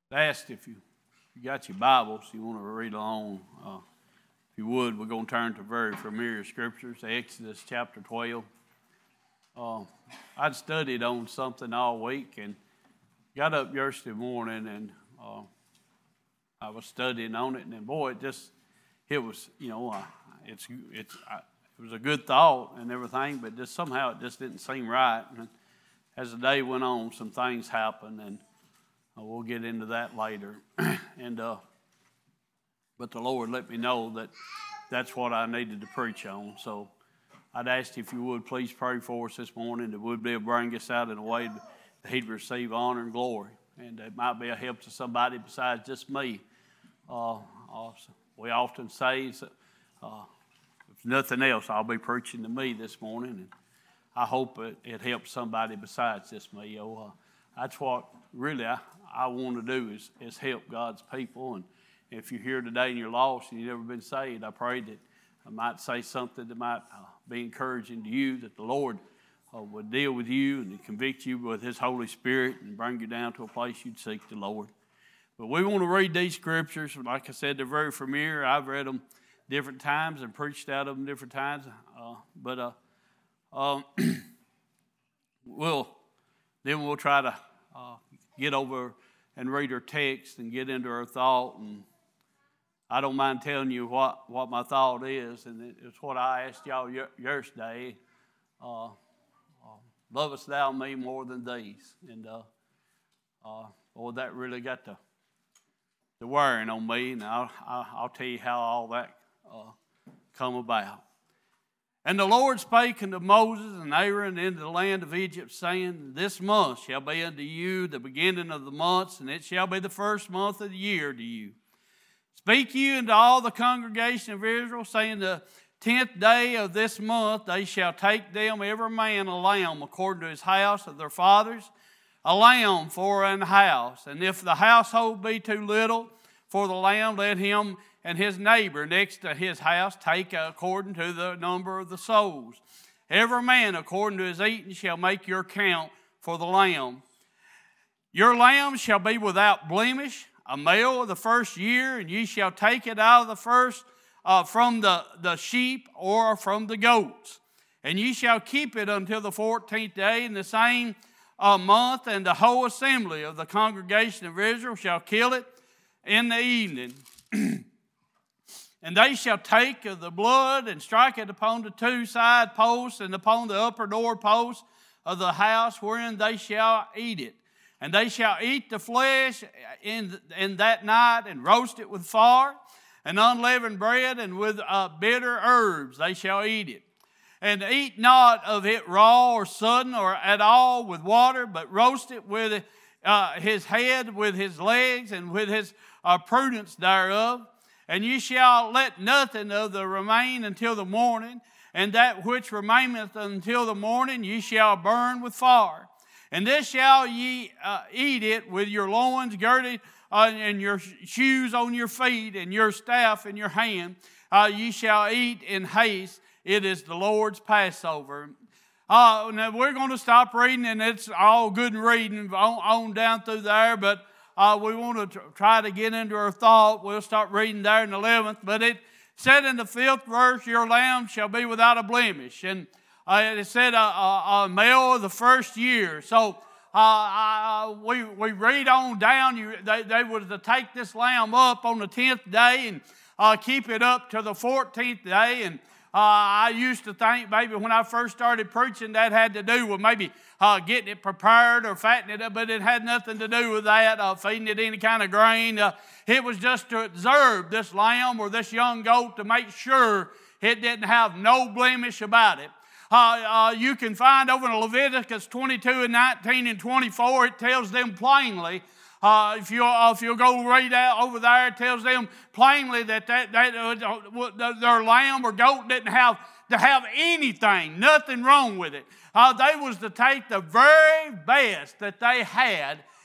I asked if you got your Bibles, you want to read along. If you would, we're going to turn to very familiar scriptures, Exodus chapter 12. I'd studied on something all week and got up yesterday morning and I was studying on it, and then boy, it was a good thought and everything, but just somehow it just didn't seem right. And as the day went on, some things happened, and we'll get into that later. But the Lord let me know that that's what I needed to preach on. So I'd ask if you would please pray for us this morning, that would be able to bring us out in a way that He'd receive honor and glory, and it might be a help to somebody besides just me. We often say, if nothing else, I'll be preaching to me this morning, and I hope it helps somebody besides just me. That's what really I want to do is help God's people. And if you're here today and you're lost and you've never been saved, I pray that I might say something that might be encouraging to you, that the Lord would deal with you and convict you with His Holy Spirit and bring you down to a place you'd seek the Lord. But we want to read these scriptures. Like I said, they're very familiar. I've read them different times and preached out of them different times. We'll try to get over and read our text and get into our thought. And I don't mind telling you what my thought is, and it's what I asked y'all yesterday. Lovest thou me more than these? And that really got the wearing on me, and I'll tell you how all that come about. And the Lord spake unto Moses and Aaron into the land of Egypt, saying, This month shall be unto you the beginning of the months, and it shall be the first month of the year to you. Speak ye unto all the congregation of Israel, saying, The 10th day of this month they shall take them every man a lamb according to his house of their fathers, a lamb for an house. And if the household be too little for the lamb, let him and his neighbor next to his house take according to the number of the souls. Every man according to his eating shall make your count for the lamb. Your lamb shall be without blemish, a male of the first year, and ye shall take it out of the first from the sheep or from the goats. And ye shall keep it until the 14th day in the same month, and the whole assembly of the congregation of Israel shall kill it in the evening. And they shall take of the blood and strike it upon the two side posts and upon the upper door posts of the house wherein they shall eat it. And they shall eat the flesh in that night and roast it with fire and unleavened bread, and with bitter herbs they shall eat it. And eat not of it raw or sudden or at all with water, but roast it with his head, with his legs, and with his prudence thereof. And ye shall let nothing of the remain until the morning, and that which remaineth until the morning ye shall burn with fire. And this shall ye eat it with your loins girded, and your shoes on your feet, and your staff in your hand. Ye shall eat in haste. It is the Lord's Passover. Now we're going to stop reading, and it's all good reading on down through there, but we want to try to get into our thought. We'll start reading there in the 11th. But it said in the 5th verse, Your lamb shall be without a blemish. And it said a male of the first year. So we read on down. They were to take this lamb up on the 10th day and keep it up to the 14th day. And I used to think maybe when I first started preaching that had to do with maybe getting it prepared or fattening it up, but it had nothing to do with that, feeding it any kind of grain. It was just to observe this lamb or this young goat to make sure it didn't have no blemish about it. You can find over in Leviticus 22 and 19 and 24, it tells them plainly. If you'll go read out over there, it tells them plainly that their lamb or goat didn't have to have anything, nothing wrong with it. They was to take the very best that they had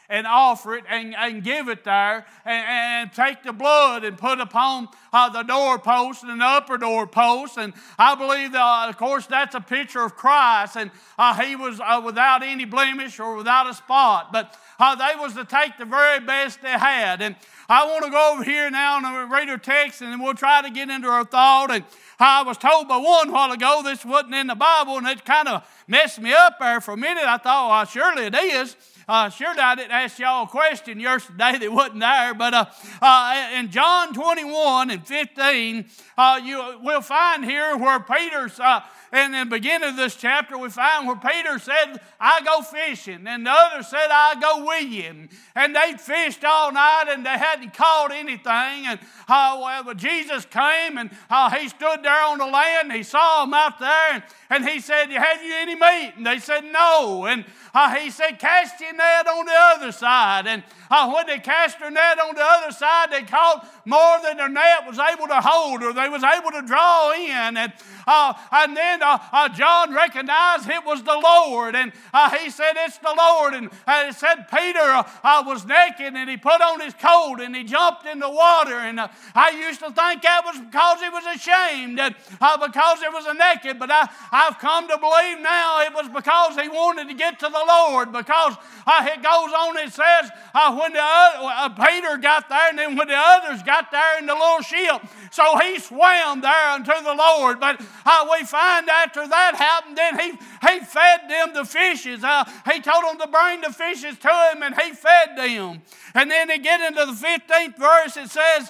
and offer it and give it there and take the blood and put upon the doorpost and the upper doorpost. And I believe, of course, that's a picture of Christ. And he was without any blemish or without a spot. But they was to take the very best they had. And I want to go over here now and read our text, and then we'll try to get into our thought. And I was told by one while ago this wasn't in the Bible, and it kind of messed me up there for a minute. I thought, well, surely it is. Surely I didn't ask y'all a question yesterday that wasn't there. But in John 21 and 15, we'll find here where Peter's... in the beginning of this chapter, we find where Peter said, I go fishing. And the other said, I go with you. And they fished all night and they hadn't caught anything. And Jesus came and he stood there on the land. He saw them out there. And he said, have you any meat? And they said, no. And he said, cast your net on the other side. And when they cast their net on the other side, they caught more than their net was able to hold, or they was able to draw in. And then John recognized it was the Lord. And he said, it's the Lord. And it said Peter was naked, and he put on his coat, and he jumped in the water. And I used to think that was because he was ashamed, because he was naked. But I've come to believe now it was because he wanted to get to the Lord. Because it goes on, it says, when Peter got there, and then when the others got there in the little ship, so he swam there unto the Lord. But we find after that happened, then he fed them the fishes. He told them to bring the fishes to him, and he fed them. And then they get into the 15th verse, it says,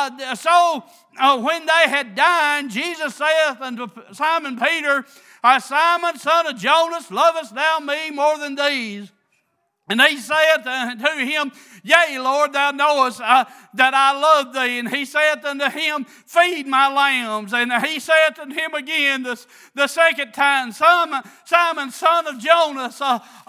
when they had dined, Jesus saith unto Simon Peter, Simon, son of Jonas, lovest thou me more than these? And he saith unto him, Yea, Lord, thou knowest that I love thee. And he saith unto him, Feed my lambs. And he saith unto him again the second time, Simon, son of Jonas,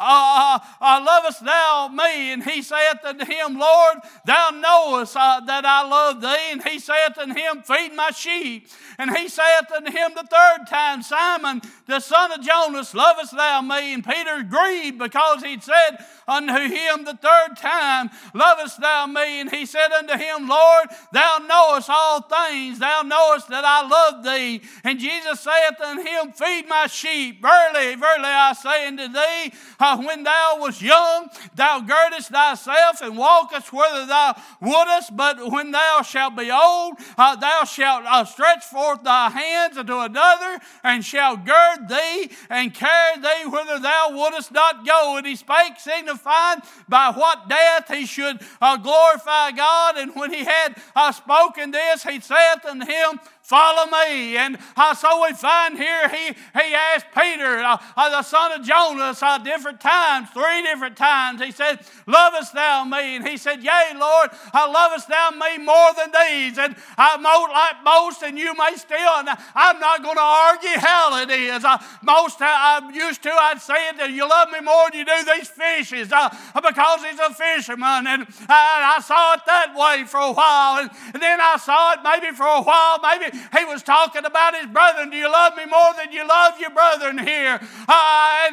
lovest thou me? And he saith unto him, Lord, thou knowest that I love thee. And he saith unto him, Feed my sheep. And he saith unto him the third time, Simon, the son of Jonas, lovest thou me? And Peter grieved because he'd said unto him the third time, Lovest thou me? And he said unto him, Lord, thou knowest all things. Thou knowest that I love thee. And Jesus saith unto him, Feed my sheep. Verily, verily, I say unto thee, when thou wast young, thou girdest thyself and walkest whither thou wouldest. But when thou shalt be old, thou shalt stretch forth thy hands unto another, and shalt gird thee and carry thee whither thou wouldest not go. And he spake, signifying by what death he should glorify God. And when he had spoken this, he saith unto him, Follow me. And so we find here he asked Peter, the son of Jonas, different times, 3 different times. He said, Lovest thou me? And he said, Yea, Lord, lovest thou me more than these? And I like most, and you may still, and I'm not going to argue how it is. I'm used to, I'd say it, that you love me more than you do these fishes, because he's a fisherman. And I saw it that way for a while. And then I saw it maybe for a while, maybe he was talking about his brethren. Do you love me more than you love your brethren here? And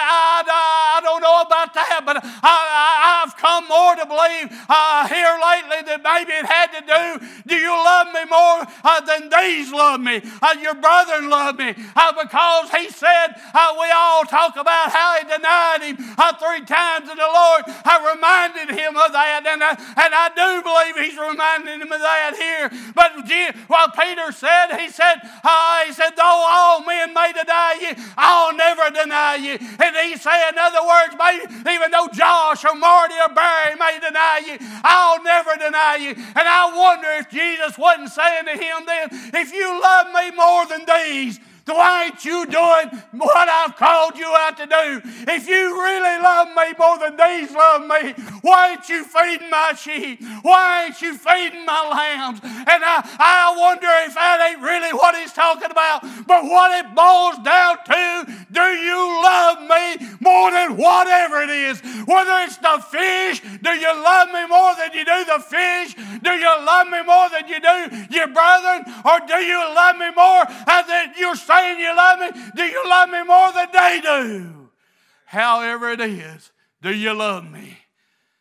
I don't know about that, but I've come more to believe here lately that maybe it had to do you love me more than these love me? Your brethren love me. Because he said, we all talk about how he denied him 3 times, and the Lord reminded him of that. And I do believe he's reminding him of that here. But while Peter said, he said, though all men may deny you, I'll never deny you. And he said, in other words, even though Josh or Marty or Barry may deny you, I'll never deny you. And I wonder if Jesus wasn't saying to him then, if you love me more than these, why ain't you doing what I've called you out to do? If you really love me more than these love me, why ain't you feeding my sheep? Why ain't you feeding my lambs? And I wonder if that ain't really what he's talking about. But what it boils down to, do you love me more than whatever it is? Whether it's the fish, do you love me more than you do the fish? Do you love me more than you do your brethren? Or do you love me more than you're saying you love me? Do you love me more than they do? However it is, do you love me?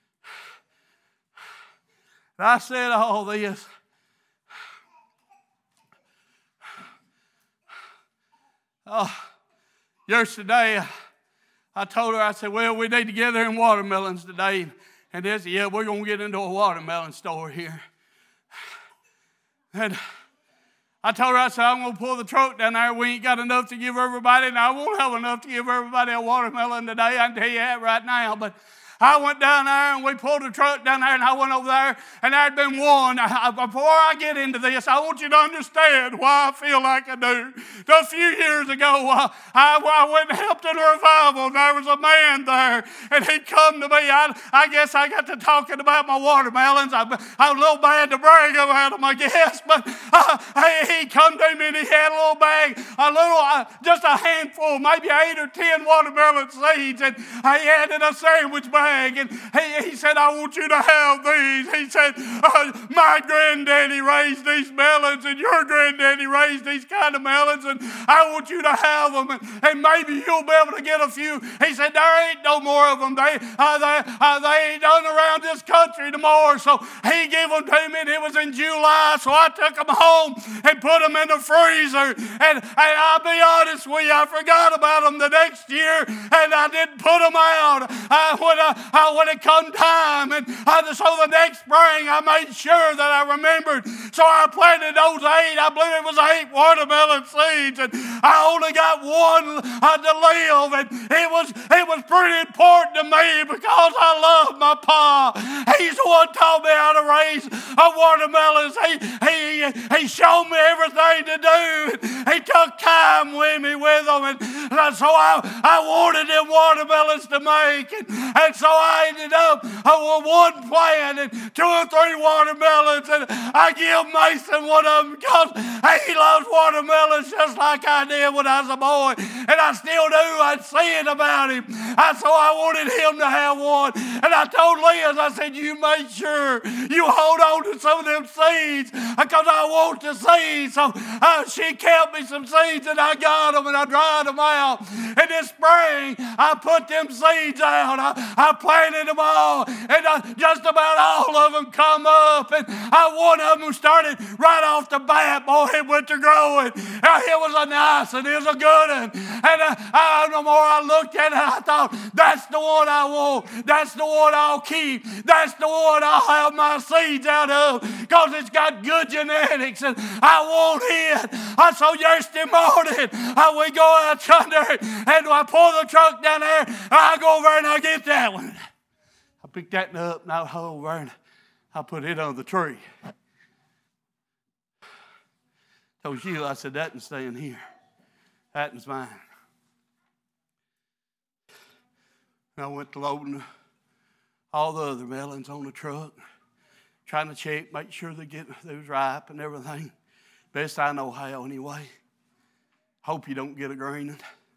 But I said all this. Yesterday, I told her, I said, well, we need to get there in watermelons today. And they said, yeah, we're going to get into a watermelon store here. And I told her, I said, I'm going to pull the truck down there. We ain't got enough to give everybody, and I won't have enough to give everybody a watermelon today. I can tell you that right now. But I went down there, and we pulled the truck down there, and I went over there, and there had been one. Before I get into this, I want you to understand why I feel like I do. A few years ago, I went and helped in a revival, and there was a man there, and he come to me. I guess I got to talking about my watermelons. I'm a little bad to brag about them, I guess, but he come to me, and he had a little bag, just a handful, maybe 8 or 10 watermelon seeds, and he had in a sandwich bag. And he said, I want you to have these. He said, my granddaddy raised these melons, and your granddaddy raised these kind of melons, and I want you to have them, and maybe you'll be able to get a few. He said, there ain't no more of them. They ain't done around this country no more. So he gave them to me, and it was in July, so I took them home and put them in the freezer. And I'll be honest with you, I forgot about them the next year, and I didn't put them out. When it come time, and so the next spring I made sure that I remembered. So I planted those 8. I believe it was 8 watermelon seeds, and I only got one to live. And it was pretty important to me because I love my pa. He's the one taught me how to raise watermelons. He showed me everything to do. He took time with me with them, and so I wanted them watermelons to make, and so I ended up with one plant and 2 or 3 watermelons, and I give Mason one of them because he loves watermelons just like I did when I was a boy, and I still do. I'd see it about him. So I wanted him to have one, and I told Liz, I said, you make sure you hold on to some of them seeds because I want the seeds. So she kept me some seeds, and I got them, and I dried them out. And this spring, I put them seeds out. I planted them all, and just about all of them come up, and one of them started right off the bat. Boy, it went to growing. It was a nice, and it was a good one. And the more I looked at it, I thought, that's the one I want. That's the one I'll keep. That's the one I'll have my seeds out of because it's got good genetics, and I want it. So yesterday morning, we go out yonder, and I pull the truck down there, and I go over and I get that one. I picked that up, and I hold over, and I put it on the tree. Told Sheila, I said, that one's staying here. That one's mine. And I went to loading all the other melons on the truck, trying to check, make sure they was ripe and everything. Best I know how anyway. Hope you don't get a green one.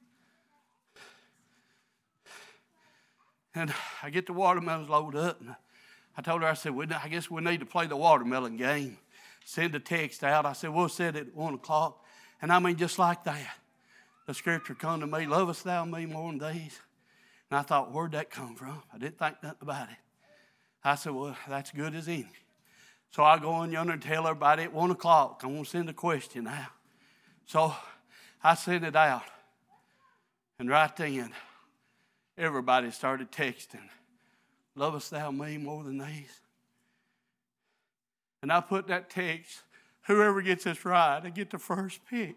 And I get the watermelons loaded up, and I told her, I said, I guess we need to play the watermelon game. Send a text out. I said, we'll set it at 1 o'clock. And I mean, just like that, the scripture come to me, lovest thou me more than these? And I thought, where'd that come from? I didn't think nothing about it. I said, well, that's good as any. So I go in yonder and tell everybody at 1 o'clock, I'm going to send a question out. So I sent it out. And right then, everybody started texting, lovest thou me more than these? And I put that text, whoever gets this right, I get the first pick.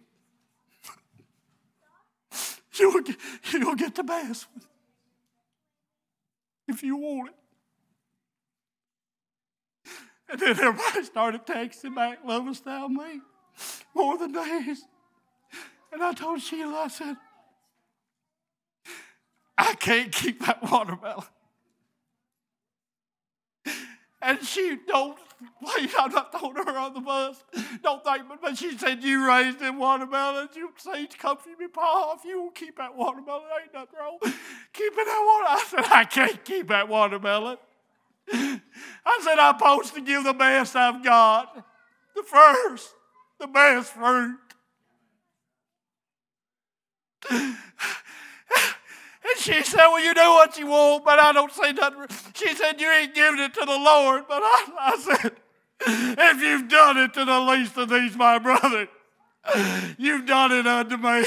You'll get the best one if you want it. And then everybody started texting back, lovest thou me more than these? And I told Sheila, I said, I can't keep that watermelon. And she don't, I'm not throwing her on the bus. Don't think, but she said, you raised them watermelons. You say, come from me, Pa. If you won't keep that watermelon, ain't nothing wrong. Keeping that watermelon. I said, I can't keep that watermelon. I said, I'm supposed to give the best I've got. The first, the best fruit. And she said, well, you do what you want, but I don't say nothing. She said, you ain't giving it to the Lord. But I said, if you've done it to the least of these, my brother, you've done it unto me.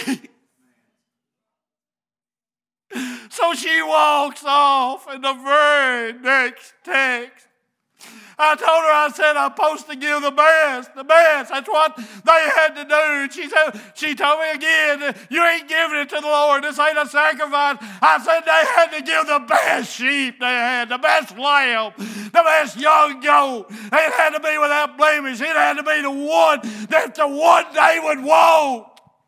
So she walks off, and the very next text, I told her, I said, I'm supposed to give the best. The best. That's what they had to do. And she told me again, you ain't giving it to the Lord. This ain't a sacrifice. I said they had to give the best sheep they had, the best lamb, the best young goat. It had to be without blemish. It had to be the one that the one they would want.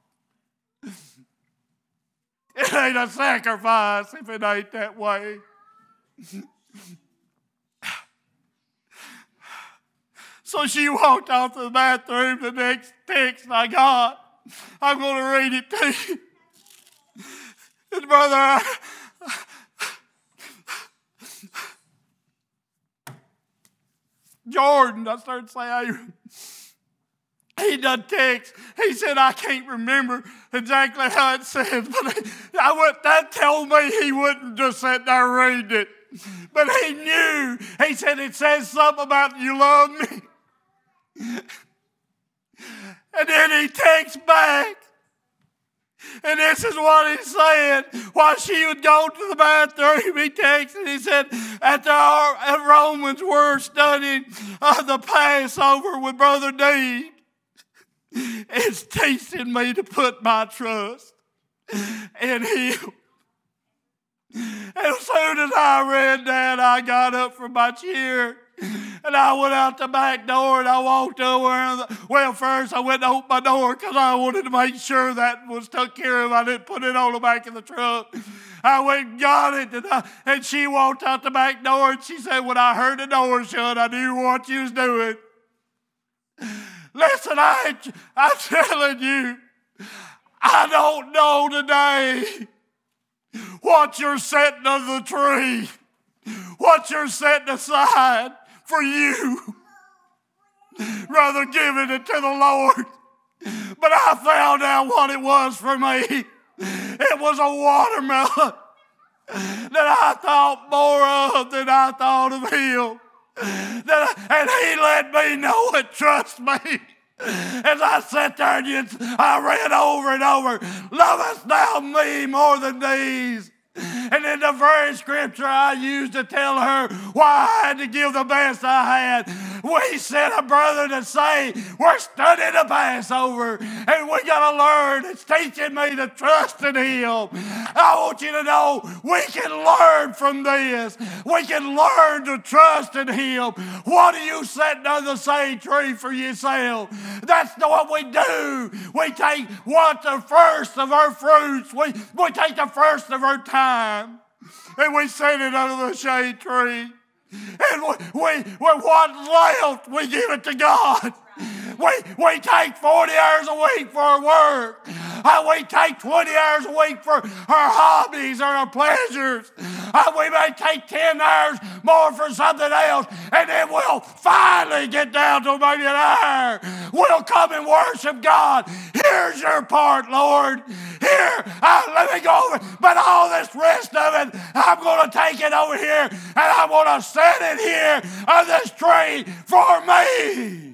It ain't a sacrifice if it ain't that way. So she walked off to the bathroom. The next text I got, I'm going to read it to you. And brother, Jordan, I started saying, he done text. He said, I can't remember exactly how it says, but that told me he wouldn't just sit there reading it. But he knew. He said, it says something about you love me. And then he texts back. And this is what he said. While she would go to the bathroom, he texted. He said, at Romans, we're studying the Passover with Brother Dean. It's teaching me to put my trust in him. And as soon as I read that, I got up from my chair and I went out the back door and I walked over. Well, first I went to open my door because I wanted to make sure that was took care of. I didn't put it on the back of the truck. I went and got it, and she walked out the back door and she said, when I heard the door shut, I knew what you was doing. Listen, I'm telling you, I don't know today what you're setting under the tree, what you're setting aside for you, rather giving it to the Lord. But I found out what it was for me. It was a watermelon that I thought more of than I thought of him. And he let me know it, trust me. As I sat there and I read over and over, lovest thou me more than these? And in the very scripture I used to tell her why I had to give the best I had, we sent a brother to say, we're studying the Passover and we got to learn. It's teaching me to trust in him. I want you to know we can learn from this. We can learn to trust in him. What are you setting under the same tree for yourself? That's what we do. We take the first of our fruits. We take the first of our time. And we set it under the shade tree. And what's left, we give it to God. We take 40 hours a week for our work. We take 20 hours a week for our hobbies or our pleasures. We may take 10 hours more for something else. And then we'll finally get down to maybe an hour. We'll come and worship God. Here's your part, Lord. Here, let me go over. But all this rest of it, I'm going to take it over here. And I'm going to set it here on this tree for me.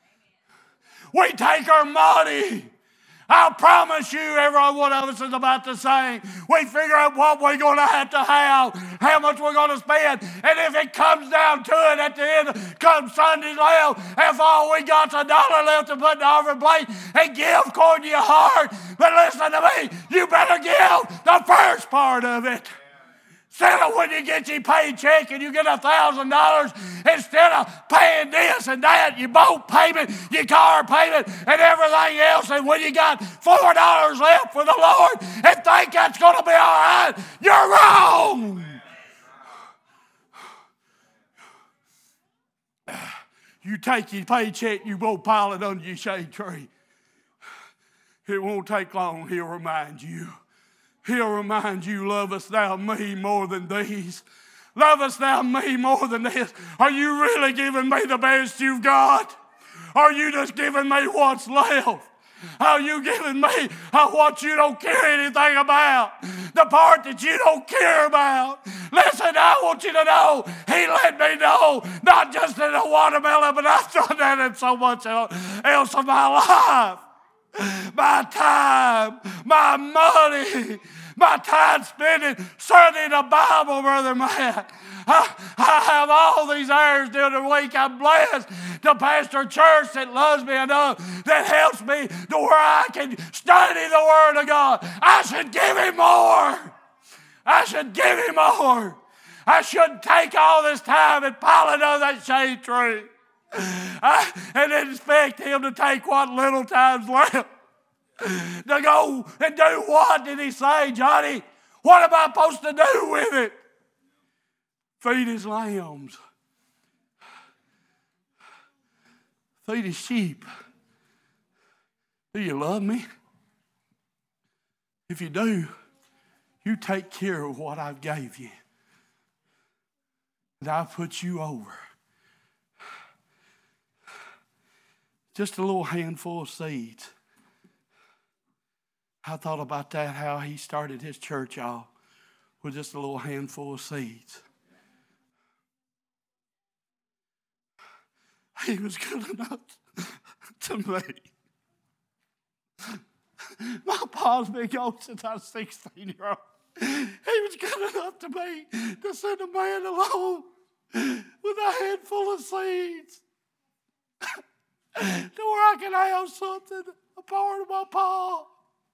We take our money. I promise you, every one of us is about to sing. We figure out what we're going to have, how much we're going to spend. And if it comes down to it at the end, come Sunday left, if all we got's $1 left to put in the offering plate, and give according to your heart. But listen to me, you better give the first part of it. Instead of when you get your paycheck and you get $1,000, instead of paying this and that, your boat payment, your car payment, and everything else, and when you got $4 left for the Lord and think that's going to be all right, you're wrong. You take your paycheck, you go pile it under your shade tree. It won't take long, he'll remind you. He'll remind you, lovest thou me more than these? Lovest thou me more than this? Are you really giving me the best you've got? Are you just giving me what's left? Oh, you giving me what you don't care anything about. The part that you don't care about. Listen, I want you to know, He let me know, not just in a watermelon, but I've done that in so much else of my life. My time, my money, my time spending studying the Bible, Brother Matt. I have all these hours during the week. I'm blessed to pastor a church that loves me enough, that helps me to where I can study the Word of God. I should give Him more. I should give Him more. I shouldn't take all this time and pile it on that shade tree. And then expect Him to take what little time's left. To go and do what did He say, Johnny? What am I supposed to do with it? Feed His lambs. Feed His sheep. Do you love me? If you do, you take care of what I've gave you. And I've put you over. Just a little handful of seeds. I thought about that, how He started His church off with just a little handful of seeds. He was good enough to me. My pa's been gone since I was 16-year-old. He was good enough to me to send a man along with a handful of seeds to where I can have something, a part of my pa.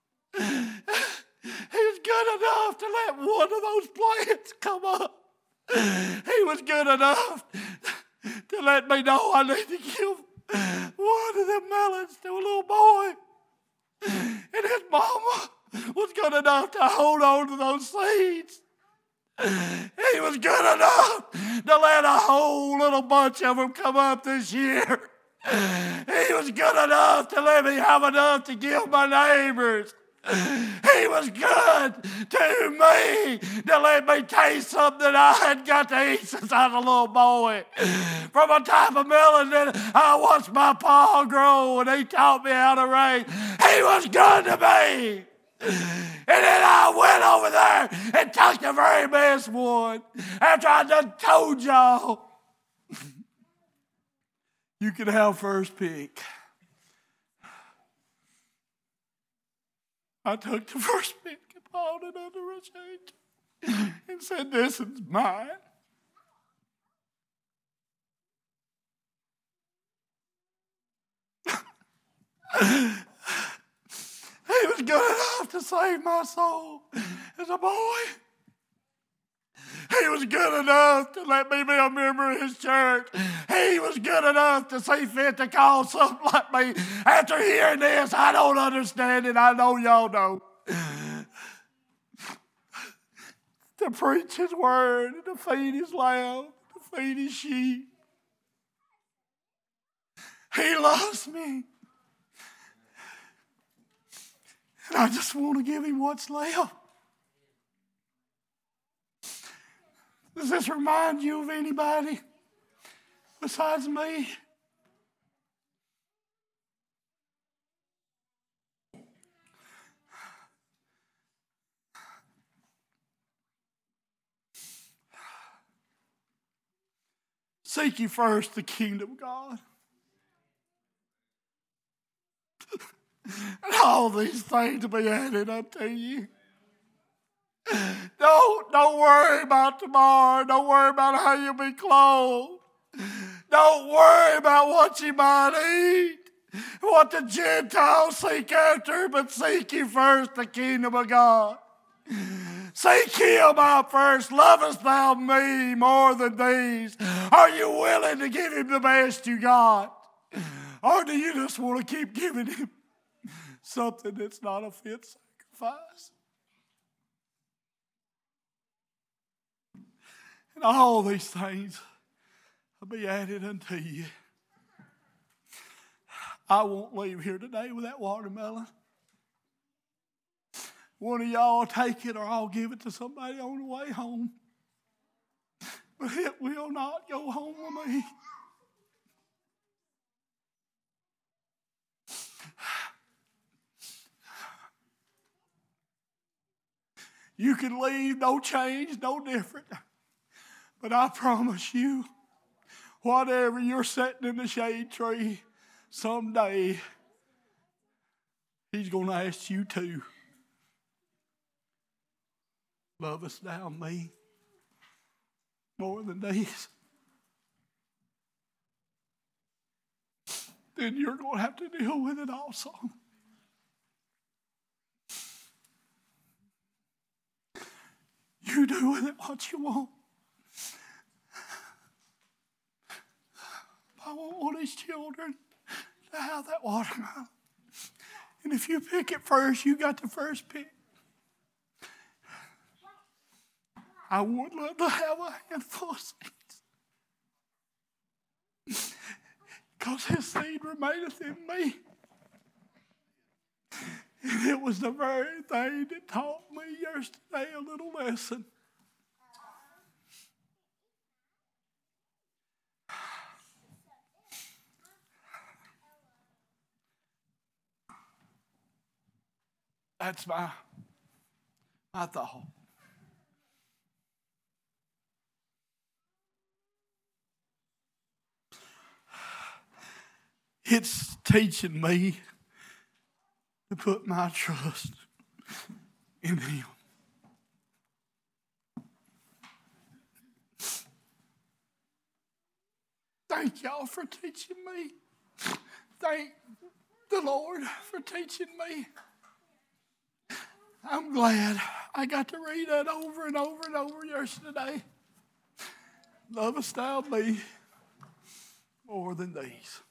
He was good enough to let one of those plants come up. He was good enough to let me know I need to give one of them melons to a little boy. And his mama was good enough to hold on to those seeds. He was good enough to let a whole little bunch of them come up this year. He was good enough to let me have enough to give my neighbors. He was good to me to let me taste something that I hadn't got to eat since I was a little boy. From a type of melon that I watched my pa grow and he taught me how to raise. He was good to me. And then I went over there and took the very best one after I done told y'all. You can have first pick. I took the first pick and piled it under a shade and said, "This is mine." He was good enough to save my soul as a boy. He was good enough to let me be a member of his church. He was good enough to see fit to call something like me. After hearing this, I don't understand it. I know y'all don't. To preach His word, and to feed His lamb, to feed His sheep. He loves me. And I just want to give Him what's left. Does this remind you of anybody besides me? Seek ye first the kingdom of God. And all these things will be added unto you. Don't worry about tomorrow. Don't worry about how you'll be clothed. Don't worry about what you might eat, what the Gentiles seek after, but seek ye first the kingdom of God. Seek Him out first. Lovest thou me more than these? Are you willing to give Him the best you got? Or do you just want to keep giving Him something that's not a fit sacrifice? And all these things will be added unto you. I won't leave here today with that watermelon. One of y'all take it or I'll give it to somebody on the way home. But it will not go home with me. You can leave, no change, no different. But I promise you, whatever you're sitting in the shade tree, someday He's going to ask you too. Lovest thou me more than these? Then you're going to have to deal with it also. You do with it what you want. I want His children to have that watermelon. And if you pick it first, you got the first pick. I would love to have a handful of seeds. Because His seed remaineth in me. And it was the very thing that taught me yesterday a little lesson. That's my thought. It's teaching me to put my trust in Him. Thank y'all for teaching me. Thank the Lord for teaching me. I'm glad I got to read that over and over and over yesterday. Lovest thou me more than these?